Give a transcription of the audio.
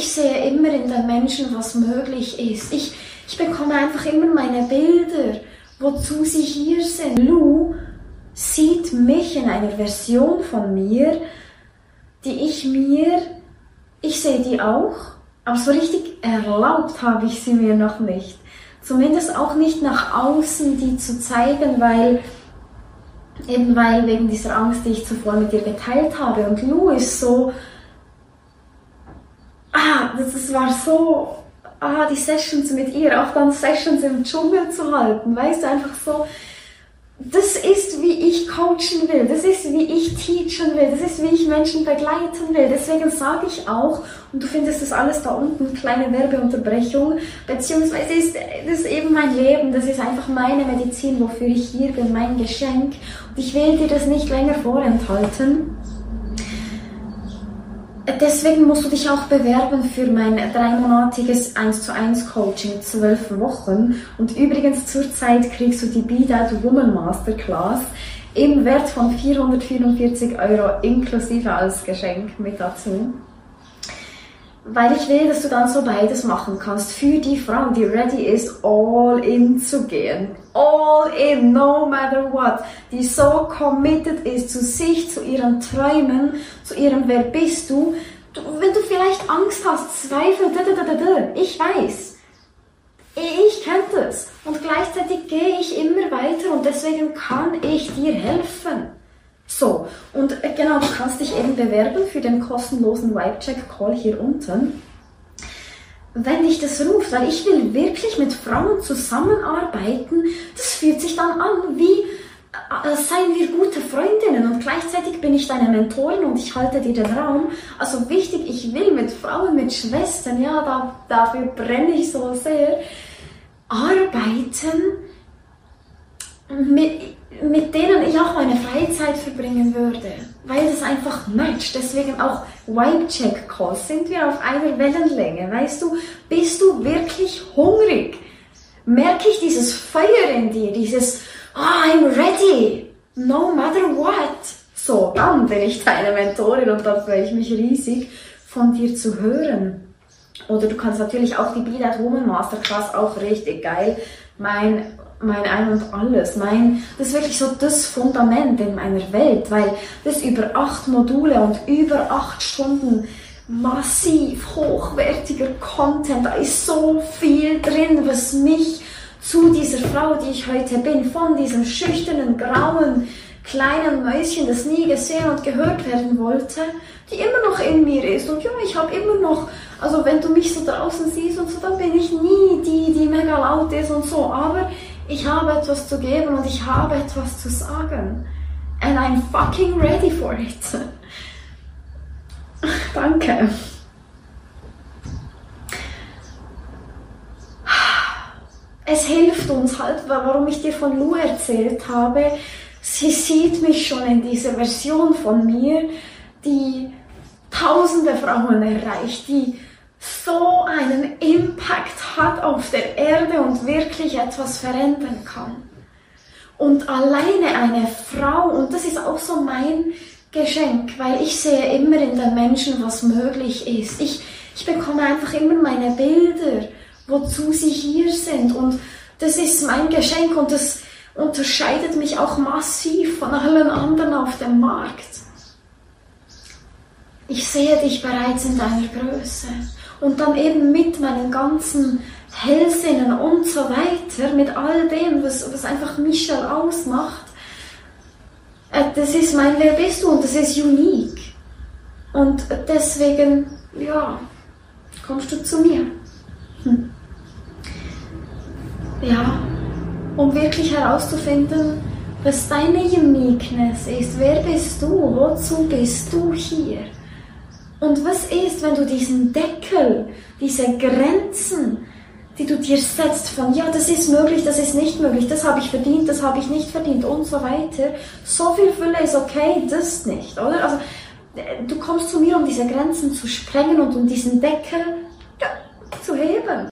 ich sehe immer in den Menschen, was möglich ist. Ich bekomme einfach immer meine Bilder, wozu sie hier sind. Lou sieht mich in einer Version von mir, ich sehe die auch, aber so richtig erlaubt habe ich sie mir noch nicht. Zumindest auch nicht nach außen, die zu zeigen, weil wegen dieser Angst, die ich zuvor mit dir geteilt habe. Und Lou ist so, das war so, die Sessions mit ihr, auch dann Sessions im Dschungel zu halten, weißt du, einfach so, das ist, wie ich coachen will, das ist, wie ich teachen will, das ist, wie ich Menschen begleiten will. Deswegen sage ich auch, und du findest das alles da unten, kleine Werbeunterbrechung, beziehungsweise das ist eben mein Leben, das ist einfach meine Medizin, wofür ich hier bin, mein Geschenk. Und ich will dir das nicht länger vorenthalten. Deswegen musst du dich auch bewerben für mein 3-monatiges 1:1 Coaching, 12 Wochen. Und übrigens zurzeit kriegst du die Be That Woman Masterclass im Wert von 444 € inklusive als Geschenk mit dazu. Weil ich will, dass du dann so beides machen kannst für die Frau, die ready ist, all in zu gehen. All in, no matter what. Die so committed ist zu sich, zu ihren Träumen, zu ihrem Wer bist du. Wenn du vielleicht Angst hast, Zweifel, ich weiß. Ich kenne das. Und gleichzeitig gehe ich immer weiter und deswegen kann ich dir helfen. So, und genau, du kannst dich eben bewerben für den kostenlosen Vibe-Check-Call hier unten. Wenn dich das ruft, weil ich will wirklich mit Frauen zusammenarbeiten, das fühlt sich dann an wie, seien wir gute Freundinnen und gleichzeitig bin ich deine Mentorin und ich halte dir den Raum. Also wichtig, ich will mit Frauen, mit Schwestern, ja, dafür brenne ich so sehr, arbeiten, mit denen ich auch meine Freizeit verbringen würde, weil das einfach matcht. Deswegen auch Vibe-Check-Calls, sind wir auf einer Wellenlänge, weißt du, bist du wirklich hungrig? Merke ich dieses Feuer in dir, dieses I'm ready, no matter what. So, dann bin ich deine Mentorin und da freue ich mich riesig, von dir zu hören. Oder du kannst natürlich auch die Be That Woman Masterclass, auch richtig geil, mein Ein und Alles, das ist wirklich so das Fundament in meiner Welt, weil das über 8 Module und über 8 Stunden massiv hochwertiger Content, da ist so viel drin, was mich zu dieser Frau, die ich heute bin, von diesem schüchternen, grauen, kleinen Mäuschen, das nie gesehen und gehört werden wollte, die immer noch in mir ist. Und ja, ich habe immer noch, also wenn du mich so draußen siehst und so, dann bin ich nie die mega laut ist und so, aber ich habe etwas zu geben und ich habe etwas zu sagen. And I'm fucking ready for it. Danke. Es hilft uns halt, warum ich dir von Lou erzählt habe. Sie sieht mich schon in dieser Version von mir, die tausende Frauen erreicht, die so einen Impact hat auf der Erde und wirklich etwas verändern kann. Und alleine eine Frau, und das ist auch so mein Geschenk, weil ich sehe immer in den Menschen, was möglich ist. Ich bekomme einfach immer meine Bilder, wozu sie hier sind, und das ist mein Geschenk und das unterscheidet mich auch massiv von allen anderen auf dem Markt. Ich sehe dich bereits in deiner Größe. Und dann eben mit meinen ganzen Hellsinnen und so weiter, mit all dem, was einfach Michelle ausmacht, das ist mein Wer bist du und das ist unique. Und deswegen, ja, kommst du zu mir. Ja, um wirklich herauszufinden, was deine Uniqueness ist. Wer bist du? Wozu bist du hier? Und was ist, wenn du diesen Deckel, diese Grenzen, die du dir setzt von, ja, das ist möglich, das ist nicht möglich, das habe ich verdient, das habe ich nicht verdient und so weiter. So viel Fülle ist okay, das nicht, oder? Also, du kommst zu mir, um diese Grenzen zu sprengen und um diesen Deckel, ja, zu heben.